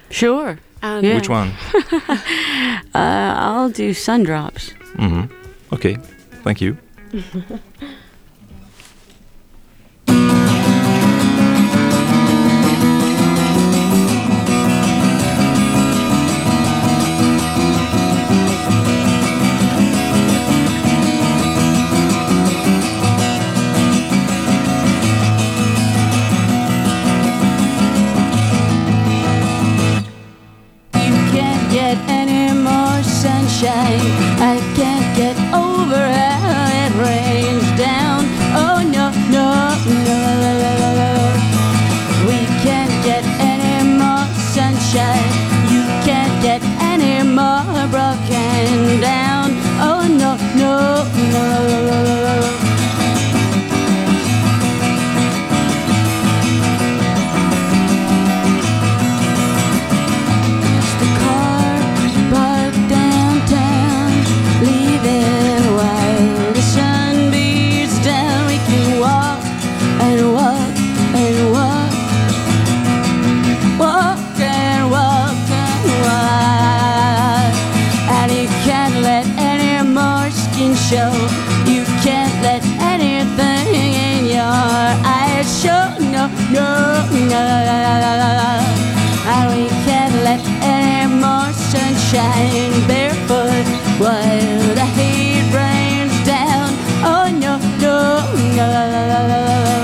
Sure. And Yeah. Which one? I'll do Sun Drops. Mm-hmm. Okay, thank you. Can't get any more sunshine. I can't get over how it rains down. Oh no, no, no. We can't get any more sunshine. You can't get any more broken down. Oh no, no, no. Show you can't let anything in your eyes show. No, no, no. And we can't let any more sunshine barefoot while the heat rains down. Oh no, no, no.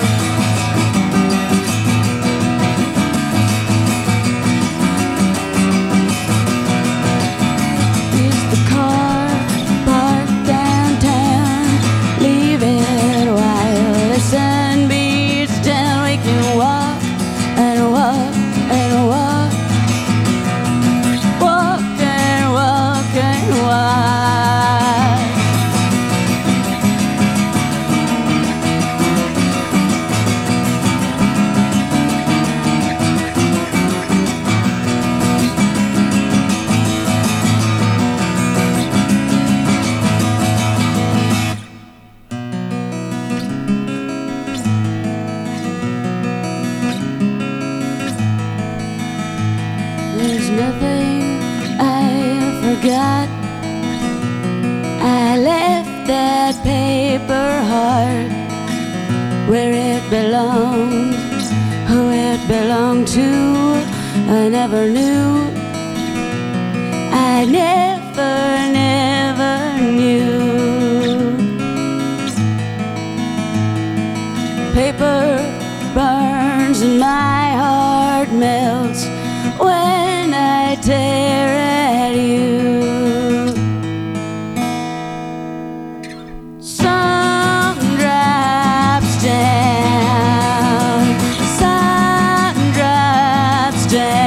There's nothing I forgot. I left that paper heart where it belonged, who it belonged to. I never knew. I never knew. Paper burns and my heart melts when I tear at you. Sun drops down, sun drops down.